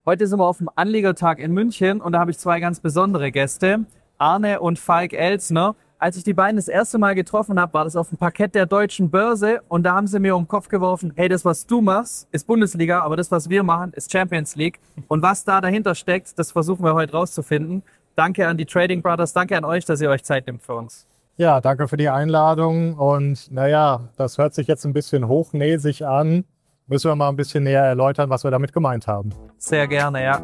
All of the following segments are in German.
Heute sind wir auf dem Anlegertag in München und da habe ich zwei ganz besondere Gäste, Arne und Falk Elsner. Als ich die beiden das erste Mal getroffen habe, war das auf dem Parkett der Deutschen Börse und da haben sie mir um den Kopf geworfen, hey, das, was du machst, ist Bundesliga, aber das, was wir machen, ist Champions League. Und was da dahinter steckt, das versuchen wir heute rauszufinden. Danke an die Trading Brothers, danke an euch, dass ihr euch Zeit nimmt für uns. Ja, danke für die Einladung. Und naja, das hört sich jetzt ein bisschen hochnäsig an. Müssen wir mal ein bisschen näher erläutern, was wir damit gemeint haben. Sehr gerne, ja.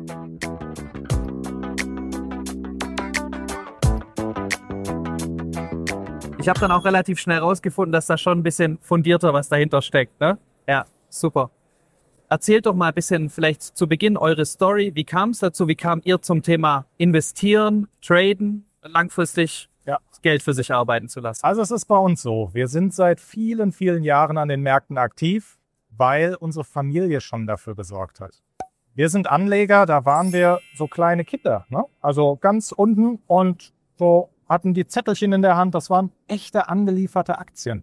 Ich habe dann auch relativ schnell rausgefunden, dass da schon ein bisschen fundierter was dahinter steckt, ne? Ja, super. Erzählt doch mal ein bisschen vielleicht zu Beginn eure Story. Wie kam es dazu? Wie kamt ihr zum Thema Investieren, Traden, langfristig Geld für sich arbeiten zu lassen? Also es ist bei uns so, wir sind seit vielen, vielen Jahren an den Märkten aktiv, weil unsere Familie schon dafür gesorgt hat. Wir sind Anleger, da waren wir so kleine Kinder, ne? Also ganz unten und so hatten die Zettelchen in der Hand, das waren echte angelieferte Aktien.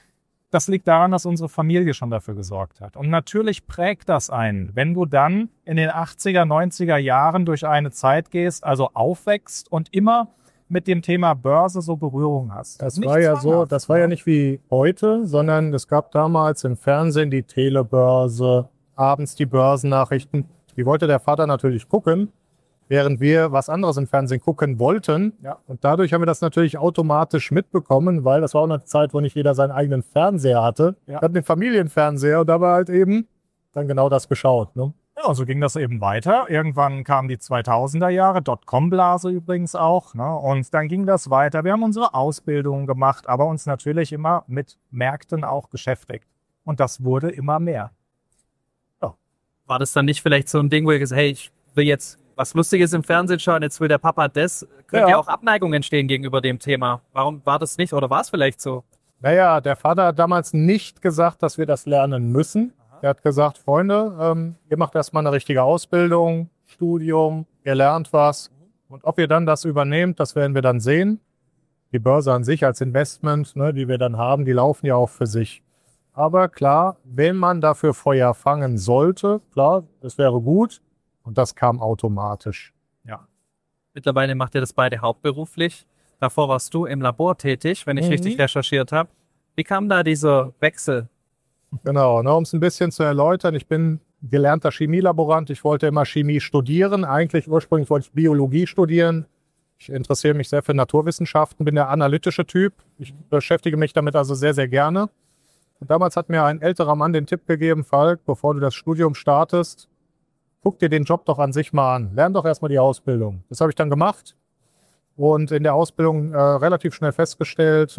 Das liegt daran, dass unsere Familie schon dafür gesorgt hat. Und natürlich prägt das einen, wenn du dann in den 80er, 90er Jahren durch eine Zeit gehst, also aufwächst und immer mit dem Thema Börse so Berührung hast. Das war ja so, das war ja nicht wie heute, sondern es gab damals im Fernsehen die Telebörse, abends die Börsennachrichten. Die wollte der Vater natürlich gucken, während wir was anderes im Fernsehen gucken wollten. Ja. Und dadurch haben wir das natürlich automatisch mitbekommen, weil das war auch eine Zeit, wo nicht jeder seinen eigenen Fernseher hatte. Ja. Wir hatten den Familienfernseher und da war halt eben dann genau das geschaut, ne? Ja, so ging das eben weiter. Irgendwann kamen die 2000er Jahre, Dotcom-Blase übrigens auch, ne? Und dann ging das weiter. Wir haben unsere Ausbildung gemacht, aber uns natürlich immer mit Märkten auch beschäftigt. Und das wurde immer mehr. Ja. War das dann nicht vielleicht so ein Ding, wo ihr gesagt habt, hey, ich will jetzt was Lustiges im Fernsehen schauen, jetzt will der Papa das? Könnte ja auch Abneigung entstehen gegenüber dem Thema. Warum war das nicht oder war es vielleicht so? Naja, der Vater hat damals nicht gesagt, dass wir das lernen müssen. Er hat gesagt, Freunde, ihr macht erstmal eine richtige Ausbildung, Studium, ihr lernt was. Und ob ihr dann das übernehmt, das werden wir dann sehen. Die Börse an sich als Investment, ne, die wir dann haben, die laufen ja auch für sich. Aber klar, wenn man dafür Feuer fangen sollte, klar, das wäre gut. Und das kam automatisch. Ja. Mittlerweile macht ihr das beide hauptberuflich. Davor warst du im Labor tätig, wenn ich richtig recherchiert habe. Wie kam da dieser Wechsel? Genau, ne, um es ein bisschen zu erläutern, ich bin gelernter Chemielaborant. Ich wollte immer Chemie studieren. Eigentlich ursprünglich wollte ich Biologie studieren. Ich interessiere mich sehr für Naturwissenschaften, bin der analytische Typ. Ich beschäftige mich damit also sehr, sehr gerne. Und damals hat mir ein älterer Mann den Tipp gegeben, Falk, bevor du das Studium startest, guck dir den Job doch an sich mal an. Lern doch erstmal die Ausbildung. Das habe ich dann gemacht und in der Ausbildung relativ schnell festgestellt,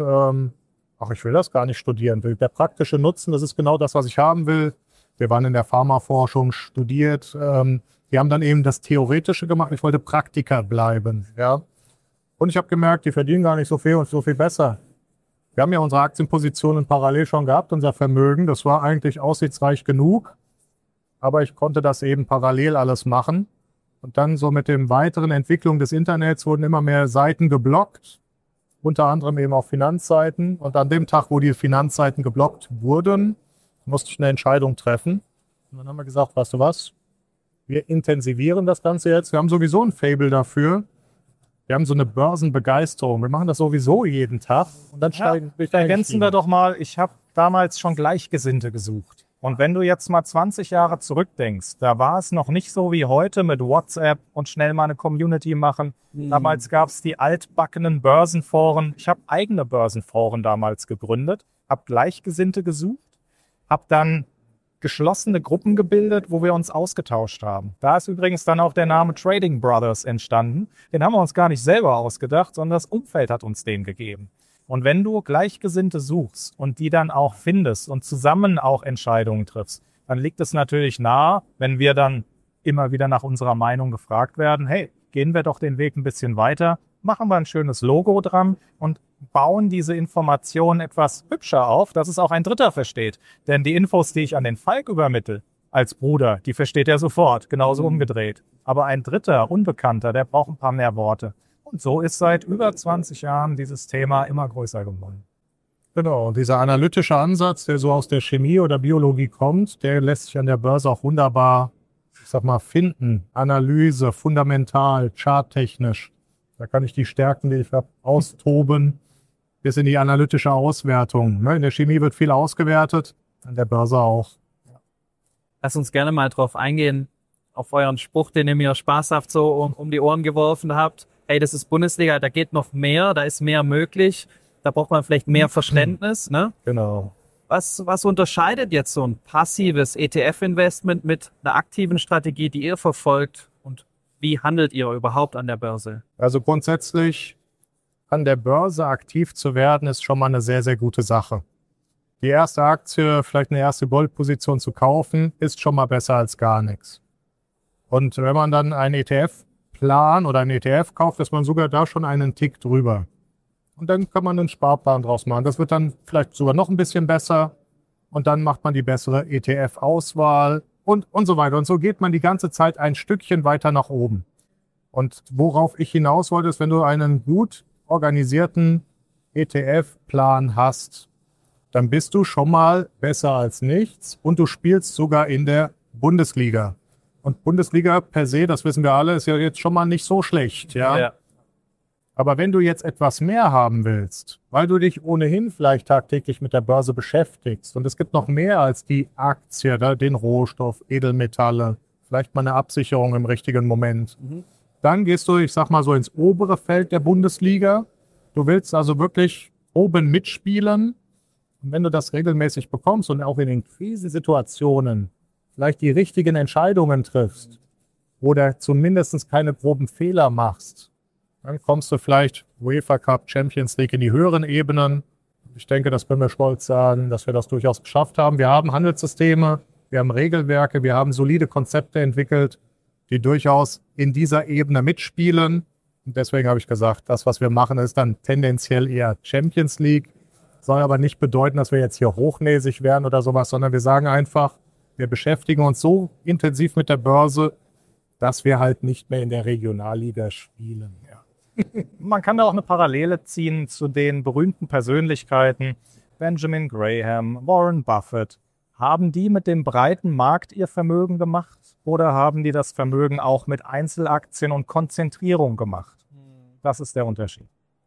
ich will das gar nicht studieren. Der praktische Nutzen, das ist genau das, was ich haben will. Wir waren in der Pharmaforschung, studiert. Wir haben dann eben das Theoretische gemacht. Ich wollte Praktiker bleiben. Ja. Und ich habe gemerkt, die verdienen gar nicht so viel und so viel besser. Wir haben ja unsere Aktienpositionen parallel schon gehabt, unser Vermögen. Das war eigentlich aussichtsreich genug. Aber ich konnte das eben parallel alles machen. Und dann so mit dem weiteren Entwicklung des Internets wurden immer mehr Seiten geblockt. Unter anderem eben auch Finanzseiten. Und an dem Tag, wo die Finanzseiten geblockt wurden, musste ich eine Entscheidung treffen. Und dann haben wir gesagt, weißt du was? Wir intensivieren das Ganze jetzt. Wir haben sowieso ein Faible dafür. Wir haben so eine Börsenbegeisterung. Wir machen das sowieso jeden Tag. Und dann ergänzen wir doch mal, ich habe damals schon Gleichgesinnte gesucht. Und wenn du jetzt mal 20 Jahre zurückdenkst, da war es noch nicht so wie heute mit WhatsApp und schnell mal eine Community machen. Damals gab es die altbackenen Börsenforen. Ich habe eigene Börsenforen damals gegründet, habe Gleichgesinnte gesucht, habe dann geschlossene Gruppen gebildet, wo wir uns ausgetauscht haben. Da ist übrigens dann auch der Name Trading Brothers entstanden. Den haben wir uns gar nicht selber ausgedacht, sondern das Umfeld hat uns den gegeben. Und wenn du Gleichgesinnte suchst und die dann auch findest und zusammen auch Entscheidungen triffst, dann liegt es natürlich nahe, wenn wir dann immer wieder nach unserer Meinung gefragt werden, hey, gehen wir doch den Weg ein bisschen weiter, machen wir ein schönes Logo dran und bauen diese Informationen etwas hübscher auf, dass es auch ein Dritter versteht. Denn die Infos, die ich an den Falk übermittle, als Bruder, die versteht er sofort, genauso umgedreht. Aber ein Dritter, Unbekannter, der braucht ein paar mehr Worte. Und so ist seit über 20 Jahren dieses Thema immer größer geworden. Genau, und dieser analytische Ansatz, der so aus der Chemie oder Biologie kommt, der lässt sich an der Börse auch wunderbar ich sag mal, finden, Analyse, fundamental, charttechnisch. Da kann ich die Stärken, die ich habe, austoben, bis in die analytische Auswertung. In der Chemie wird viel ausgewertet, an der Börse auch. Lass uns gerne mal drauf eingehen, auf euren Spruch, den ihr mir spaßhaft so um die Ohren geworfen habt. Hey, das ist Bundesliga, da geht noch mehr, da ist mehr möglich, da braucht man vielleicht mehr Verständnis, ne? Genau. Was unterscheidet jetzt so ein passives ETF-Investment mit einer aktiven Strategie, die ihr verfolgt, und wie handelt ihr überhaupt an der Börse? Also grundsätzlich an der Börse aktiv zu werden, ist schon mal eine sehr, sehr gute Sache. Die erste Aktie, vielleicht eine erste Goldposition zu kaufen, ist schon mal besser als gar nichts. Und wenn man dann einen ETF-Plan oder einen ETF kauft, ist man sogar da schon einen Tick drüber. Und dann kann man einen Sparplan draus machen. Das wird dann vielleicht sogar noch ein bisschen besser. Und dann macht man die bessere ETF-Auswahl und so weiter. Und so geht man die ganze Zeit ein Stückchen weiter nach oben. Und worauf ich hinaus wollte, ist, wenn du einen gut organisierten ETF-Plan hast, dann bist du schon mal besser als nichts und du spielst sogar in der Bundesliga. Und Bundesliga per se, das wissen wir alle, ist ja jetzt schon mal nicht so schlecht. Ja? Aber wenn du jetzt etwas mehr haben willst, weil du dich ohnehin vielleicht tagtäglich mit der Börse beschäftigst und es gibt noch mehr als die Aktie, den Rohstoff, Edelmetalle, vielleicht mal eine Absicherung im richtigen Moment, dann gehst du, ich sag mal so, ins obere Feld der Bundesliga. Du willst also wirklich oben mitspielen. Und wenn du das regelmäßig bekommst und auch in den Krisensituationen vielleicht die richtigen Entscheidungen triffst oder zumindest keine groben Fehler machst, dann kommst du vielleicht UEFA Cup, Champions League in die höheren Ebenen. Ich denke, das können wir stolz sagen, dass wir das durchaus geschafft haben. Wir haben Handelssysteme, wir haben Regelwerke, wir haben solide Konzepte entwickelt, die durchaus in dieser Ebene mitspielen. Und deswegen habe ich gesagt, das, was wir machen, ist dann tendenziell eher Champions League. Soll aber nicht bedeuten, dass wir jetzt hier hochnäsig werden oder sowas, sondern wir sagen einfach, wir beschäftigen uns so intensiv mit der Börse, dass wir halt nicht mehr in der Regionalliga spielen. Ja. Man kann da auch eine Parallele ziehen zu den berühmten Persönlichkeiten, Benjamin Graham, Warren Buffett. Haben die mit dem breiten Markt ihr Vermögen gemacht oder haben die das Vermögen auch mit Einzelaktien und Konzentrierung gemacht? Das ist der Unterschied.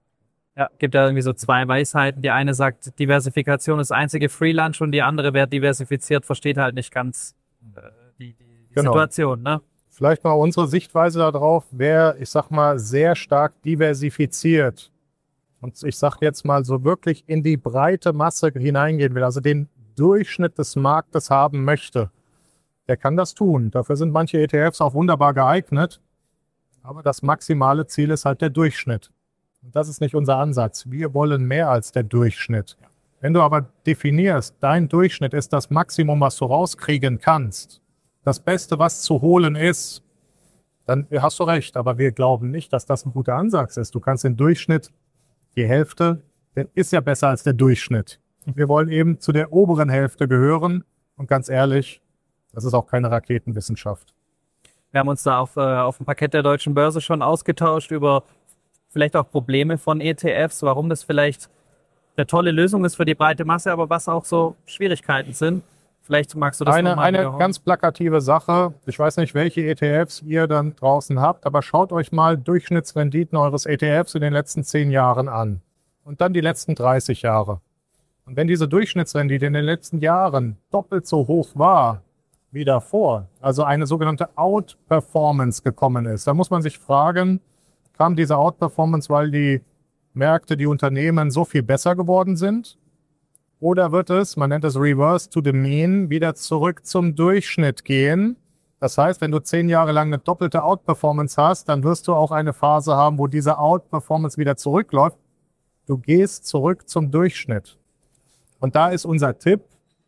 Ja, gibt ja irgendwie so zwei Weisheiten. Die eine sagt, Diversifikation ist einzige Free Lunch und die andere, wer diversifiziert, versteht halt nicht ganz die Situation, ne? Vielleicht mal unsere Sichtweise darauf, wer, ich sag mal, sehr stark diversifiziert und ich sag jetzt mal so wirklich in die breite Masse hineingehen will, also den Durchschnitt des Marktes haben möchte, der kann das tun. Dafür sind manche ETFs auch wunderbar geeignet, aber das maximale Ziel ist halt der Durchschnitt. Und das ist nicht unser Ansatz. Wir wollen mehr als der Durchschnitt. Wenn du aber definierst, dein Durchschnitt ist das Maximum, was du rauskriegen kannst, das Beste, was zu holen ist, dann hast du recht. Aber wir glauben nicht, dass das ein guter Ansatz ist. Du kannst den Durchschnitt, die Hälfte, der ist ja besser als der Durchschnitt. Wir wollen eben zu der oberen Hälfte gehören. Und ganz ehrlich, das ist auch keine Raketenwissenschaft. Wir haben uns da auf dem Parkett der Deutschen Börse schon ausgetauscht über vielleicht auch Probleme von ETFs, warum das vielleicht eine tolle Lösung ist für die breite Masse, aber was auch so Schwierigkeiten sind. Vielleicht magst du das nochmal Eine ganz plakative Sache. Ich weiß nicht, welche ETFs ihr dann draußen habt, aber schaut euch mal Durchschnittsrenditen eures ETFs in den letzten 10 Jahren an. Und dann die letzten 30 Jahre. Und wenn diese Durchschnittsrendite in den letzten Jahren doppelt so hoch war wie davor, also eine sogenannte Outperformance gekommen ist, dann muss man sich fragen, kam diese Outperformance, weil die Märkte, die Unternehmen so viel besser geworden sind? Oder wird es, man nennt es Reverse to the Mean, wieder zurück zum Durchschnitt gehen? Das heißt, wenn du 10 Jahre lang eine doppelte Outperformance hast, dann wirst du auch eine Phase haben, wo diese Outperformance wieder zurückläuft. Du gehst zurück zum Durchschnitt. Und da ist unser Tipp,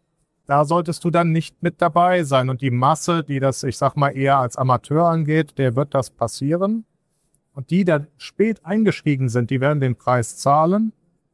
da solltest du dann nicht mit dabei sein. Und die Masse, die das, ich sag mal, eher als Amateur angeht, der wird das passieren. Und die, die spät eingestiegen sind, die werden den Preis zahlen.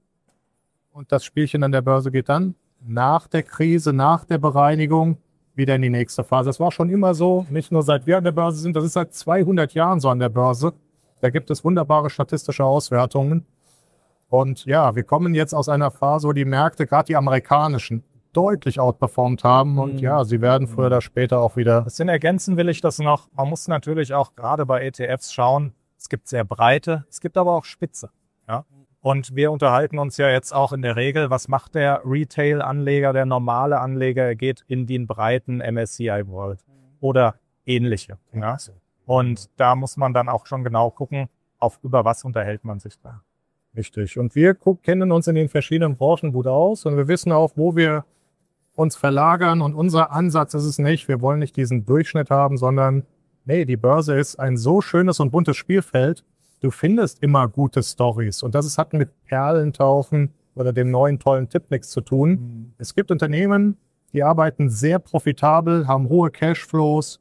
Und das Spielchen an der Börse geht dann nach der Krise, nach der Bereinigung wieder in die nächste Phase. Das war schon immer so, nicht nur seit wir an der Börse sind, das ist seit 200 Jahren so an der Börse. Da gibt es wunderbare statistische Auswertungen. Und ja, wir kommen jetzt aus einer Phase, wo die Märkte, gerade die amerikanischen, deutlich outperformt haben. Und ja, sie werden früher oder später auch wieder. Bisschen ergänzen will ich das noch. Man muss natürlich auch gerade bei ETFs schauen, es gibt sehr breite, es gibt aber auch spitze. Ja? Und wir unterhalten uns ja jetzt auch in der Regel, was macht der Retail-Anleger, der normale Anleger? Er geht in den breiten MSCI World oder ähnliche. Ja? Und da muss man dann auch schon genau gucken, über was unterhält man sich da. Richtig. Und wir kennen uns in den verschiedenen Branchen gut aus und wir wissen auch, wo wir uns verlagern. Und unser Ansatz ist es nicht, wir wollen nicht diesen Durchschnitt haben, sondern nee, die Börse ist ein so schönes und buntes Spielfeld. Du findest immer gute Stories. Und hat mit Perlentauchen oder dem neuen tollen Tipp nichts zu tun. Es gibt Unternehmen, die arbeiten sehr profitabel, haben hohe Cashflows.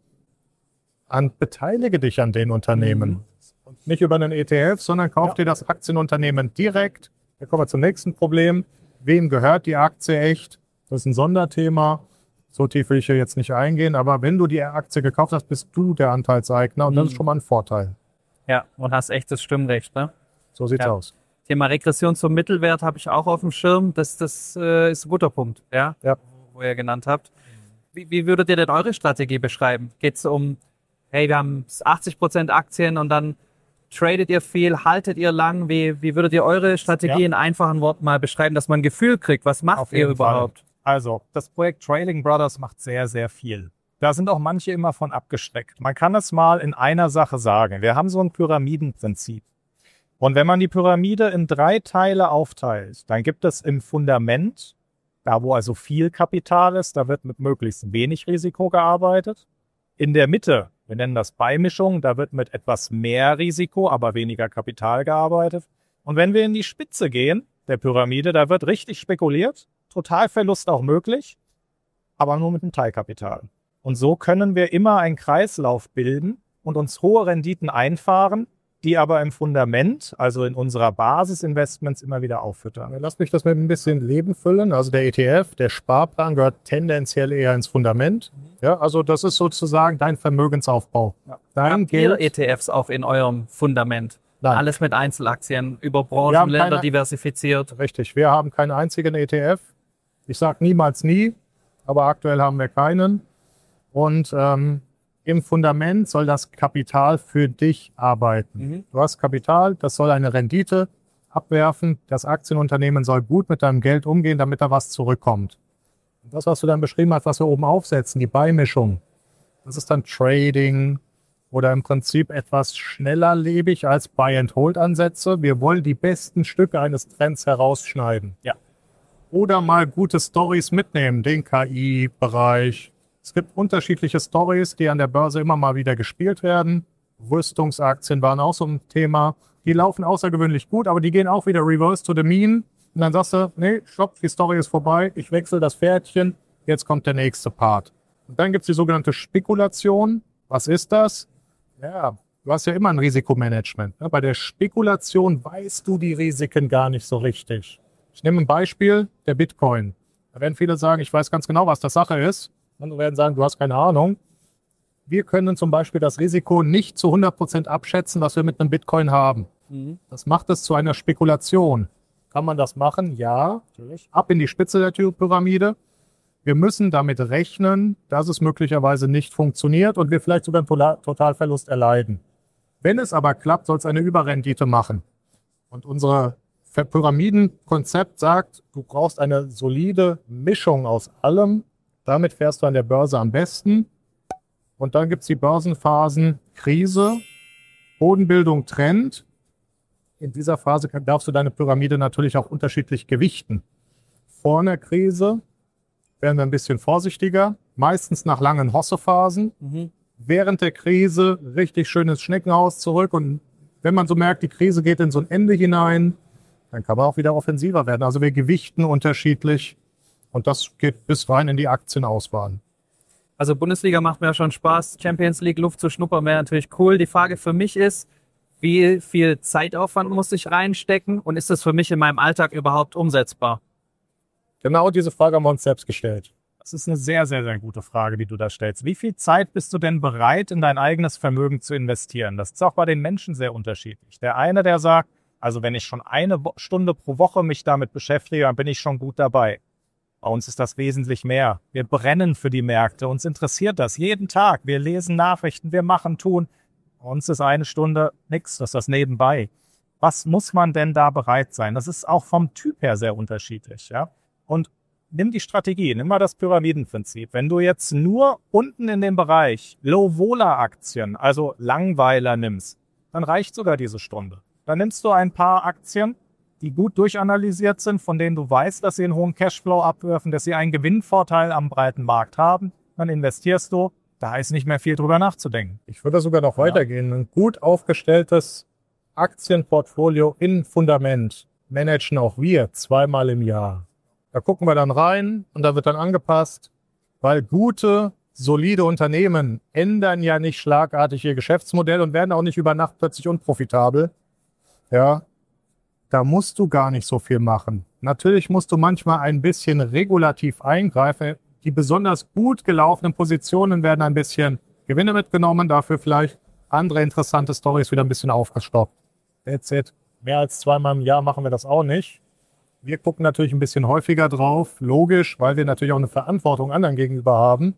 Beteilige dich an den Unternehmen. Und nicht über einen ETF, sondern kauf dir das Aktienunternehmen direkt. Da kommen wir zum nächsten Problem. Wem gehört die Aktie echt? Das ist ein Sonderthema. So tief will ich hier jetzt nicht eingehen. Aber wenn du die Aktie gekauft hast, bist du der Anteilseigner. Und das ist schon mal ein Vorteil. Ja, und hast echtes Stimmrecht, ne? So sieht's aus. Thema Regression zum Mittelwert habe ich auch auf dem Schirm. Das ist ein guter Punkt, ja? Wo ihr genannt habt. Wie würdet ihr denn eure Strategie beschreiben? Geht es um, hey, wir haben 80% Aktien und dann tradet ihr viel, haltet ihr lang? Wie würdet ihr eure Strategie in einfachen Worten mal beschreiben, dass man ein Gefühl kriegt? Was macht ihr überhaupt? Fall. Also, das Projekt Trading Brothers macht sehr, sehr viel. Da sind auch manche immer von abgeschreckt. Man kann es mal in einer Sache sagen. Wir haben so ein Pyramidenprinzip. Und wenn man die Pyramide in 3 Teile aufteilt, dann gibt es im Fundament, da wo also viel Kapital ist, da wird mit möglichst wenig Risiko gearbeitet. In der Mitte, wir nennen das Beimischung, da wird mit etwas mehr Risiko, aber weniger Kapital gearbeitet. Und wenn wir in die Spitze gehen, der Pyramide, da wird richtig spekuliert, Totalverlust auch möglich, aber nur mit einem Teilkapital. Und so können wir immer einen Kreislauf bilden und uns hohe Renditen einfahren, die aber im Fundament, also in unserer Basisinvestments, immer wieder auffüttern. Lass mich das mit ein bisschen Leben füllen. Also der ETF, der Sparplan gehört tendenziell eher ins Fundament. Ja, also das ist sozusagen dein Vermögensaufbau. Ja. Habt ihr ETFs auch in eurem Fundament? Nein. Alles mit Einzelaktien, über Branchen, Länder diversifiziert? Richtig, wir haben keinen einzigen ETF. Ich sage niemals nie, aber aktuell haben wir keinen. Und im Fundament soll das Kapital für dich arbeiten. Du hast Kapital, das soll eine Rendite abwerfen. Das Aktienunternehmen soll gut mit deinem Geld umgehen, damit da was zurückkommt. Und das, was du dann beschrieben hast, was wir oben aufsetzen, die Beimischung, das ist dann Trading oder im Prinzip etwas schneller lebig als Buy-and-Hold-Ansätze. Wir wollen die besten Stücke eines Trends herausschneiden. Ja. Oder mal gute Stories mitnehmen, den KI-Bereich. Es gibt unterschiedliche Stories, die an der Börse immer mal wieder gespielt werden. Rüstungsaktien waren auch so ein Thema. Die laufen außergewöhnlich gut, aber die gehen auch wieder reverse to the mean. Und dann sagst du, nee, stopp, die Story ist vorbei, ich wechsle das Pferdchen, jetzt kommt der nächste Part. Und dann gibt es die sogenannte Spekulation. Was ist das? Ja, du hast ja immer ein Risikomanagement. Bei der Spekulation weißt du die Risiken gar nicht so richtig. Ich nehme ein Beispiel, der Bitcoin. Da werden viele sagen, ich weiß ganz genau, was das Sache ist. Andere werden sagen, du hast keine Ahnung. Wir können zum Beispiel das Risiko nicht zu 100% abschätzen, was wir mit einem Bitcoin haben. Das macht es zu einer Spekulation. Kann man das machen? Ja. Natürlich. Ab in die Spitze der Pyramide. Wir müssen damit rechnen, dass es möglicherweise nicht funktioniert und wir vielleicht sogar einen Totalverlust erleiden. Wenn es aber klappt, soll es eine Überrendite machen. Und unser Pyramidenkonzept sagt, du brauchst eine solide Mischung aus allem. Damit fährst du an der Börse am besten. Und dann gibt es die Börsenphasen Krise, Bodenbildung, Trend. In dieser Phase darfst du deine Pyramide natürlich auch unterschiedlich gewichten. Vor einer Krise werden wir ein bisschen vorsichtiger, meistens nach langen Hossephasen. Während der Krise richtig schönes Schneckenhaus zurück. Und wenn man so merkt, die Krise geht in so ein Ende hinein, dann kann man auch wieder offensiver werden. Also wir gewichten unterschiedlich. Und das geht bis rein in die Aktienauswahl. Also Bundesliga macht mir ja schon Spaß. Champions League Luft zu schnuppern wäre natürlich cool. Die Frage für mich ist, wie viel Zeitaufwand muss ich reinstecken und ist das für mich in meinem Alltag überhaupt umsetzbar? Genau diese Frage haben wir uns selbst gestellt. Das ist eine sehr, sehr, sehr gute Frage, die du da stellst. Wie viel Zeit bist du denn bereit, in dein eigenes Vermögen zu investieren? Das ist auch bei den Menschen sehr unterschiedlich. Der eine, der sagt, also wenn ich schon 1 Stunde pro Woche mich damit beschäftige, dann bin ich schon gut dabei. Bei uns ist das wesentlich mehr. Wir brennen für die Märkte. Uns interessiert das jeden Tag. Wir lesen Nachrichten, wir machen, tun. Bei uns ist eine Stunde nichts, das ist das nebenbei. Was muss man denn da bereit sein? Das ist auch vom Typ her sehr unterschiedlich. Ja? Und nimm die Strategie, nimm mal das Pyramidenprinzip. Wenn du jetzt nur unten in dem Bereich Low-Vola-Aktien, also Langweiler nimmst, dann reicht sogar diese Stunde. Dann nimmst du ein paar Aktien, die gut durchanalysiert sind, von denen du weißt, dass sie einen hohen Cashflow abwerfen, dass sie einen Gewinnvorteil am breiten Markt haben. Dann investierst du, da ist nicht mehr viel drüber nachzudenken. Ich würde sogar noch weitergehen. Ein gut aufgestelltes Aktienportfolio in Fundament managen auch wir 2-mal im Jahr. Da gucken wir dann rein und da wird dann angepasst, weil gute, solide Unternehmen ändern ja nicht schlagartig ihr Geschäftsmodell und werden auch nicht über Nacht plötzlich unprofitabel. Ja, da musst du gar nicht so viel machen. Natürlich musst du manchmal ein bisschen regulativ eingreifen. Die besonders gut gelaufenen Positionen werden ein bisschen Gewinne mitgenommen, dafür vielleicht andere interessante Storys wieder ein bisschen aufgestockt. That's it. Mehr als 2-mal im Jahr machen wir das auch nicht. Wir gucken natürlich ein bisschen häufiger drauf, logisch, weil wir natürlich auch eine Verantwortung anderen gegenüber haben.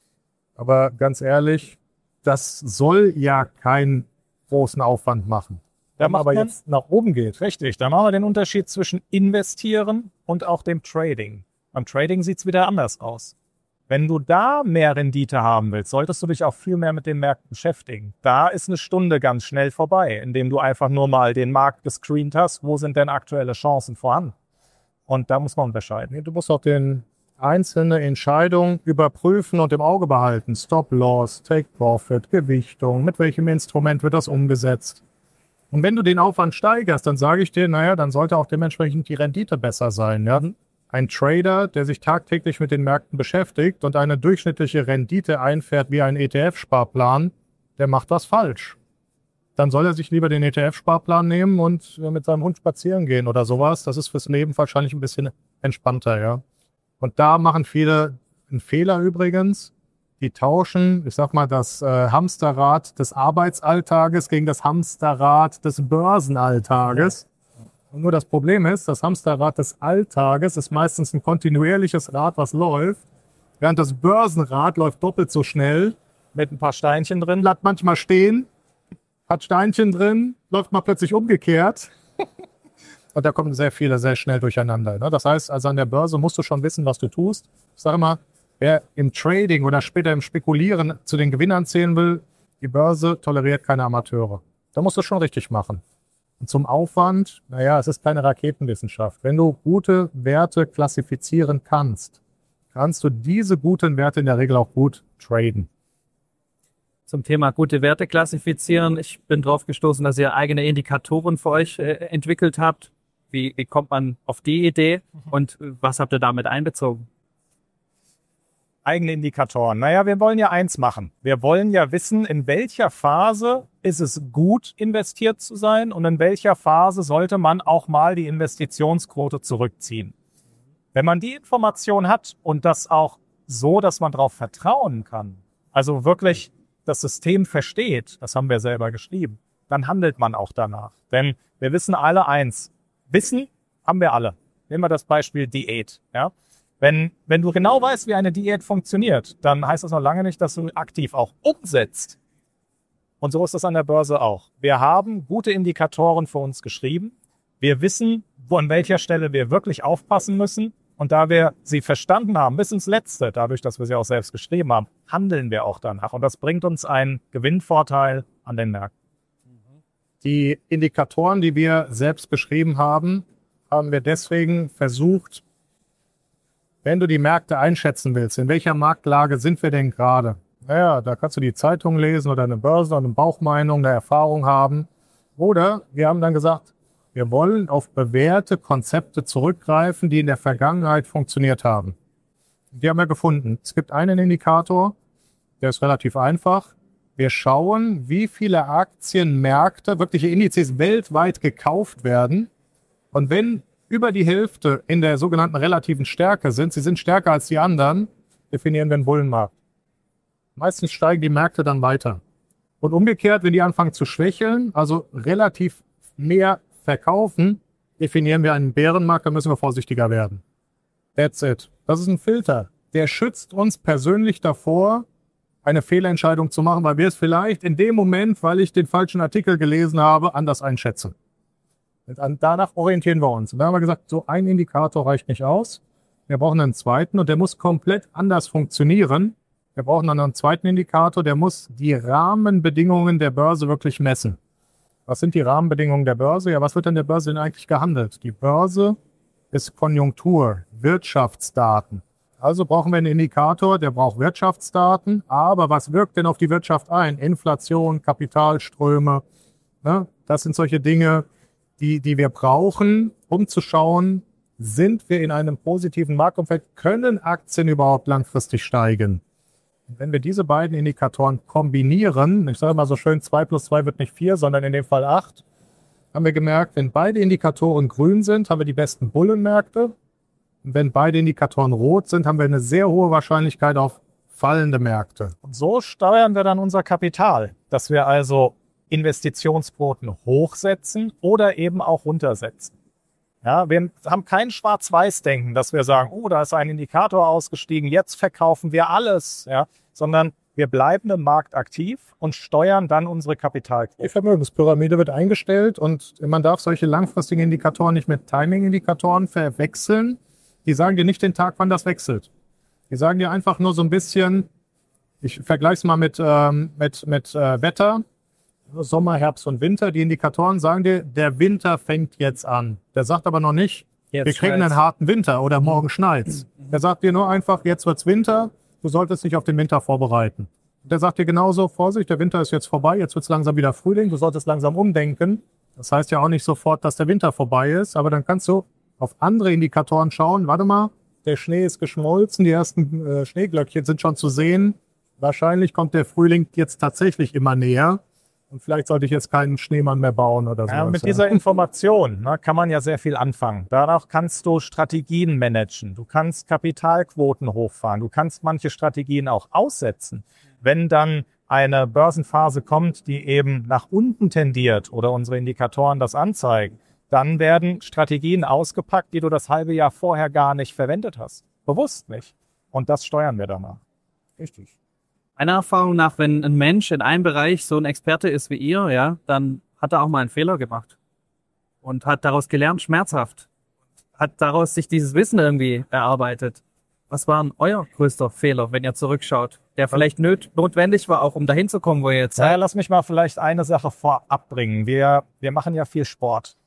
Aber ganz ehrlich, das soll ja keinen großen Aufwand machen. Da macht aber man jetzt nach oben geht. Richtig, da machen wir den Unterschied zwischen Investieren und auch dem Trading. Beim Trading sieht es wieder anders aus. Wenn du da mehr Rendite haben willst, solltest du dich auch viel mehr mit den Märkten beschäftigen. Da ist eine Stunde ganz schnell vorbei, indem du einfach nur mal den Markt gescreent hast. Wo sind denn aktuelle Chancen vorhanden? Und da muss man unterscheiden. Du musst auch den einzelne Entscheidung überprüfen und im Auge behalten. Stop-Loss, Take-Profit, Gewichtung, mit welchem Instrument wird das umgesetzt? Und wenn du den Aufwand steigerst, dann sage ich dir, naja, dann sollte auch dementsprechend die Rendite besser sein. Ja? Ein Trader, der sich tagtäglich mit den Märkten beschäftigt und eine durchschnittliche Rendite einfährt wie ein ETF-Sparplan, der macht was falsch. Dann soll er sich lieber den ETF-Sparplan nehmen und mit seinem Hund spazieren gehen oder sowas. Das ist fürs Leben wahrscheinlich ein bisschen entspannter, ja. Und da machen viele einen Fehler übrigens. Die tauschen, ich sag mal, das Hamsterrad des Arbeitsalltages gegen das Hamsterrad des Börsenalltages. Und nur das Problem ist, das Hamsterrad des Alltages ist meistens ein kontinuierliches Rad, was läuft, während das Börsenrad läuft doppelt so schnell. Mit ein paar Steinchen drin. Bleibt manchmal stehen, hat Steinchen drin, läuft mal plötzlich umgekehrt. Und da kommen sehr viele sehr schnell durcheinander. Ne? Das heißt, also an der Börse musst du schon wissen, was du tust. Ich sage immer, wer im Trading oder später im Spekulieren zu den Gewinnern zählen will, die Börse toleriert keine Amateure. Da musst du schon richtig machen. Und zum Aufwand, naja, es ist keine Raketenwissenschaft. Wenn du gute Werte klassifizieren kannst, kannst du diese guten Werte in der Regel auch gut traden. Zum Thema gute Werte klassifizieren. Ich bin drauf gestoßen, dass ihr eigene Indikatoren für euch entwickelt habt. Wie kommt man auf die Idee und was habt ihr damit einbezogen? Eigene Indikatoren. Naja, wir wollen ja eins machen. Wir wollen ja wissen, in welcher Phase ist es gut, investiert zu sein und in welcher Phase sollte man auch mal die Investitionsquote zurückziehen. Wenn man die Information hat und das auch so, dass man darauf vertrauen kann, also wirklich das System versteht, das haben wir selber geschrieben, dann handelt man auch danach. Denn wir wissen alle eins. Wissen haben wir alle. Nehmen wir das Beispiel Diät. Ja? Wenn du genau weißt, wie eine Diät funktioniert, dann heißt das noch lange nicht, dass du aktiv auch umsetzt. Und so ist das an der Börse auch. Wir haben gute Indikatoren für uns geschrieben. Wir wissen, an welcher Stelle wir wirklich aufpassen müssen. Und da wir sie verstanden haben, bis ins Letzte, dadurch, dass wir sie auch selbst geschrieben haben, handeln wir auch danach. Und das bringt uns einen Gewinnvorteil an den Märkten. Die Indikatoren, die wir selbst beschrieben haben, haben wir deswegen versucht, wenn du die Märkte einschätzen willst, in welcher Marktlage sind wir denn gerade? Naja, da kannst du die Zeitung lesen oder eine Börse oder eine Bauchmeinung, eine Erfahrung haben. Oder wir haben dann gesagt, wir wollen auf bewährte Konzepte zurückgreifen, die in der Vergangenheit funktioniert haben. Die haben wir gefunden. Es gibt einen Indikator, der ist relativ einfach. Wir schauen, wie viele Aktienmärkte, wirkliche Indizes weltweit gekauft werden. Und wenn über die Hälfte in der sogenannten relativen Stärke sind, sie sind stärker als die anderen, definieren wir einen Bullenmarkt. Meistens steigen die Märkte dann weiter. Und umgekehrt, wenn die anfangen zu schwächeln, also relativ mehr verkaufen, definieren wir einen Bärenmarkt, da müssen wir vorsichtiger werden. That's it. Das ist ein Filter. Der schützt uns persönlich davor, eine Fehlentscheidung zu machen, weil wir es vielleicht in dem Moment, weil ich den falschen Artikel gelesen habe, anders einschätzen. Danach orientieren wir uns. Und da haben wir gesagt, so ein Indikator reicht nicht aus. Wir brauchen einen zweiten und der muss komplett anders funktionieren. Wir brauchen dann einen zweiten Indikator, der muss die Rahmenbedingungen der Börse wirklich messen. Was sind die Rahmenbedingungen der Börse? Ja, was wird an der Börse denn eigentlich gehandelt? Die Börse ist Konjunktur, Wirtschaftsdaten. Also brauchen wir einen Indikator, der braucht Wirtschaftsdaten. Aber was wirkt denn auf die Wirtschaft ein? Inflation, Kapitalströme. Ne? Das sind solche Dinge, die wir brauchen, um zu schauen, sind wir in einem positiven Marktumfeld? Können Aktien überhaupt langfristig steigen? Und wenn wir diese beiden Indikatoren kombinieren, ich sage mal so schön, 2 plus 2 wird nicht 4, sondern in dem Fall 8, haben wir gemerkt, wenn beide Indikatoren grün sind, haben wir die besten Bullenmärkte. Und wenn beide Indikatoren rot sind, haben wir eine sehr hohe Wahrscheinlichkeit auf fallende Märkte. Und so steuern wir dann unser Kapital, dass wir also Investitionsquoten hochsetzen oder eben auch runtersetzen. Ja, wir haben kein Schwarz-Weiß-Denken, dass wir sagen, oh, da ist ein Indikator ausgestiegen, jetzt verkaufen wir alles, ja, sondern wir bleiben im Markt aktiv und steuern dann unsere Kapitalquote. Die Vermögenspyramide wird eingestellt und man darf solche langfristigen Indikatoren nicht mit Timing-Indikatoren verwechseln. Die sagen dir nicht den Tag, wann das wechselt. Die sagen dir einfach nur so ein bisschen, ich vergleiche es mal mit Wetter, Sommer, Herbst und Winter. Die Indikatoren sagen dir, der Winter fängt jetzt an. Der sagt aber noch nicht, wir kriegen einen harten Winter oder morgen schneit's. Der sagt dir nur einfach, jetzt wird's Winter, du solltest dich auf den Winter vorbereiten. Der sagt dir genauso, Vorsicht, der Winter ist jetzt vorbei, jetzt wird's langsam wieder Frühling, du solltest langsam umdenken. Das heißt ja auch nicht sofort, dass der Winter vorbei ist, aber dann kannst du auf andere Indikatoren schauen. Warte mal, der Schnee ist geschmolzen, die ersten Schneeglöckchen sind schon zu sehen. Wahrscheinlich kommt der Frühling jetzt tatsächlich immer näher. Und vielleicht sollte ich jetzt keinen Schneemann mehr bauen oder so. Ja, mit dieser Information kann man ja sehr viel anfangen. Danach kannst du Strategien managen. Du kannst Kapitalquoten hochfahren. Du kannst manche Strategien auch aussetzen. Wenn dann eine Börsenphase kommt, die eben nach unten tendiert oder unsere Indikatoren das anzeigen, dann werden Strategien ausgepackt, die du das halbe Jahr vorher gar nicht verwendet hast. Bewusst nicht. Und das steuern wir danach. Richtig. Meiner Erfahrung nach, wenn ein Mensch in einem Bereich so ein Experte ist wie ihr, ja, dann hat er auch mal einen Fehler gemacht und hat daraus gelernt, schmerzhaft, hat daraus sich dieses Wissen irgendwie erarbeitet. Was war denn euer größter Fehler, wenn ihr zurückschaut, der vielleicht notwendig war, auch um dahin zu kommen, wo ihr jetzt seid? Ja, lass mich mal vielleicht eine Sache vorab bringen. Wir machen ja viel Sport.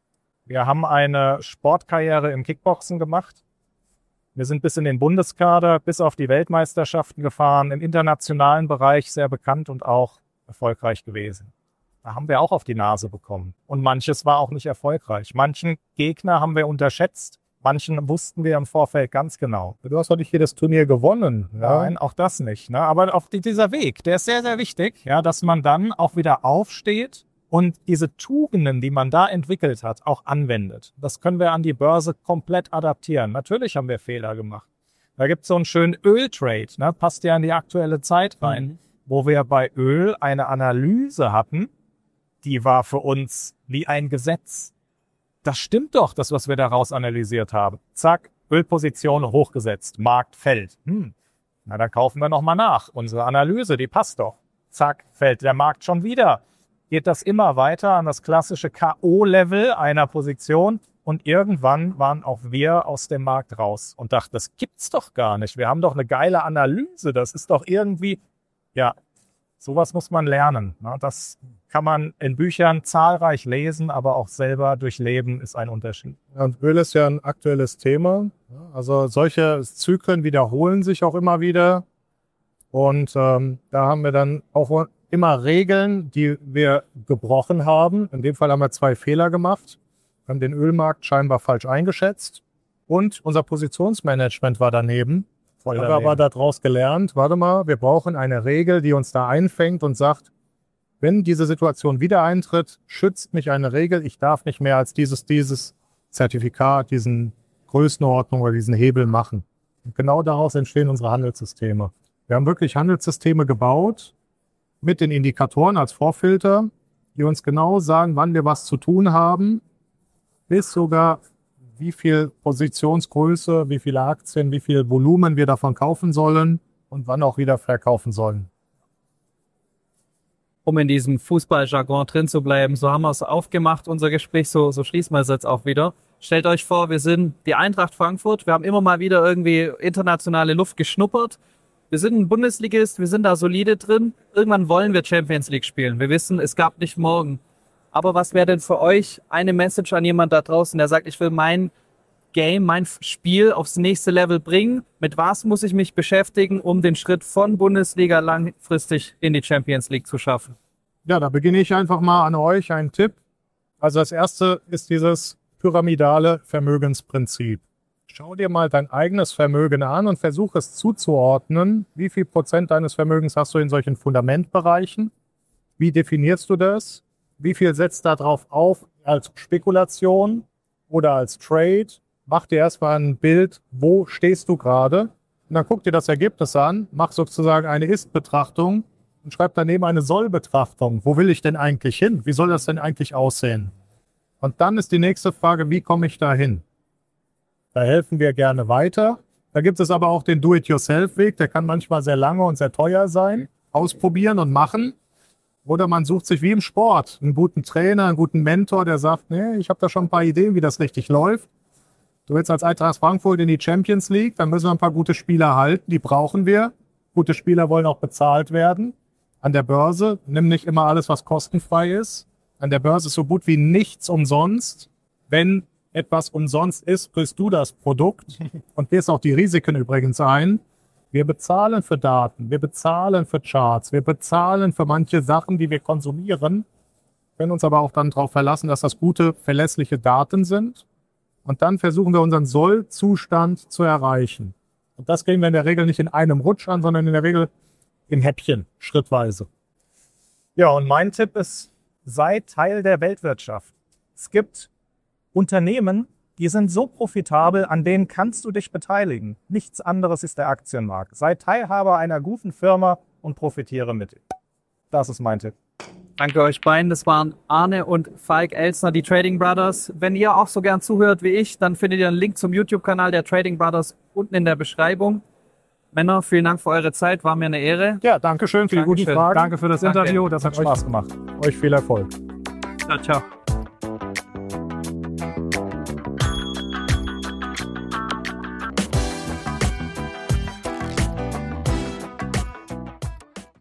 Wir haben eine Sportkarriere im Kickboxen gemacht. Wir sind bis in den Bundeskader, bis auf die Weltmeisterschaften gefahren, im internationalen Bereich sehr bekannt und auch erfolgreich gewesen. Da haben wir auch auf die Nase bekommen. Und manches war auch nicht erfolgreich. Manchen Gegner haben wir unterschätzt. Manchen wussten wir im Vorfeld ganz genau. Du hast doch nicht jedes Turnier gewonnen. Ja? Nein, auch das nicht. Ne? Aber auch dieser Weg, der ist sehr, sehr wichtig, ja, dass man dann auch wieder aufsteht und diese Tugenden, die man da entwickelt hat, auch anwendet. Das können wir an die Börse komplett adaptieren. Natürlich haben wir Fehler gemacht. Da gibt es so einen schönen Öltrade, ne? Passt ja in die aktuelle Zeit rein, wo wir bei Öl eine Analyse hatten, die war für uns wie ein Gesetz. Das stimmt doch, das, was wir daraus analysiert haben. Zack, Ölposition hochgesetzt, Markt fällt. Na, dann kaufen wir nochmal nach. Unsere Analyse, die passt doch. Zack, fällt der Markt schon wieder. Geht das immer weiter an das klassische K.O.-Level einer Position und irgendwann waren auch wir aus dem Markt raus und dachten, das gibt's doch gar nicht. Wir haben doch eine geile Analyse, das ist doch irgendwie, ja, sowas muss man lernen. Ne? Das kann man in Büchern zahlreich lesen, aber auch selber durchleben ist ein Unterschied. Ja, und Öl ist ja ein aktuelles Thema. Also solche Zyklen wiederholen sich auch immer wieder und da haben wir dann auch immer Regeln, die wir gebrochen haben. In dem Fall haben wir 2 Fehler gemacht. Wir haben den Ölmarkt scheinbar falsch eingeschätzt und unser Positionsmanagement war daneben. Haben wir aber daraus gelernt, warte mal, wir brauchen eine Regel, die uns da einfängt und sagt, wenn diese Situation wieder eintritt, schützt mich eine Regel, ich darf nicht mehr als dieses Zertifikat, diesen Größenordnung oder diesen Hebel machen. Und genau daraus entstehen unsere Handelssysteme. Wir haben wirklich Handelssysteme gebaut, mit den Indikatoren als Vorfilter, die uns genau sagen, wann wir was zu tun haben, bis sogar wie viel Positionsgröße, wie viele Aktien, wie viel Volumen wir davon kaufen sollen und wann auch wieder verkaufen sollen. Um in diesem Fußballjargon drin zu bleiben, so haben wir es aufgemacht, unser Gespräch, so schließen wir es jetzt auch wieder. Stellt euch vor, wir sind die Eintracht Frankfurt, wir haben immer mal wieder irgendwie internationale Luft geschnuppert. Wir sind ein Bundesligist, wir sind da solide drin. Irgendwann wollen wir Champions League spielen. Wir wissen, es gab nicht morgen. Aber was wäre denn für euch eine Message an jemand da draußen, der sagt, ich will mein Game, mein Spiel aufs nächste Level bringen? Mit was muss ich mich beschäftigen, um den Schritt von Bundesliga langfristig in die Champions League zu schaffen? Ja, da beginne ich einfach mal an euch einen Tipp. Also das erste ist dieses pyramidale Vermögensprinzip. Schau dir mal dein eigenes Vermögen an und versuche es zuzuordnen. Wie viel Prozent deines Vermögens hast du in solchen Fundamentbereichen? Wie definierst du das? Wie viel setzt da drauf auf als Spekulation oder als Trade? Mach dir erstmal ein Bild, wo stehst du gerade? Und dann guck dir das Ergebnis an, mach sozusagen eine Ist-Betrachtung und schreib daneben eine Soll-Betrachtung. Wo will ich denn eigentlich hin? Wie soll das denn eigentlich aussehen? Und dann ist die nächste Frage, wie komme ich da hin? Da helfen wir gerne weiter. Da gibt es aber auch den Do-it-yourself-Weg, der kann manchmal sehr lange und sehr teuer sein. Ausprobieren und machen. Oder man sucht sich wie im Sport einen guten Trainer, einen guten Mentor, der sagt, nee, ich habe da schon ein paar Ideen, wie das richtig läuft. Du willst als Eintracht Frankfurt in die Champions League, dann müssen wir ein paar gute Spieler halten, die brauchen wir. Gute Spieler wollen auch bezahlt werden. An der Börse, nimm nicht immer alles, was kostenfrei ist. An der Börse ist so gut wie nichts umsonst. Wenn etwas umsonst ist, kriegst du das Produkt und gehst auch die Risiken übrigens ein. Wir bezahlen für Daten, wir bezahlen für Charts, wir bezahlen für manche Sachen, die wir konsumieren, können uns aber auch dann darauf verlassen, dass das gute, verlässliche Daten sind. Und dann versuchen wir unseren Soll-Zustand zu erreichen. Und das kriegen wir in der Regel nicht in einem Rutsch an, sondern in der Regel in Häppchen, schrittweise. Ja, und mein Tipp ist, sei Teil der Weltwirtschaft. Es gibt Unternehmen, die sind so profitabel, an denen kannst du dich beteiligen. Nichts anderes ist der Aktienmarkt. Sei Teilhaber einer guten Firma und profitiere mit. Das ist mein Tipp. Danke euch beiden. Das waren Arne und Falk Elsner, die Trading Brothers. Wenn ihr auch so gern zuhört wie ich, dann findet ihr einen Link zum YouTube-Kanal der Trading Brothers unten in der Beschreibung. Männer, vielen Dank für eure Zeit. War mir eine Ehre. Ja, danke schön für die guten Fragen. Danke für das Interview. Das hat Spaß gemacht. Euch viel Erfolg. Ciao, ciao.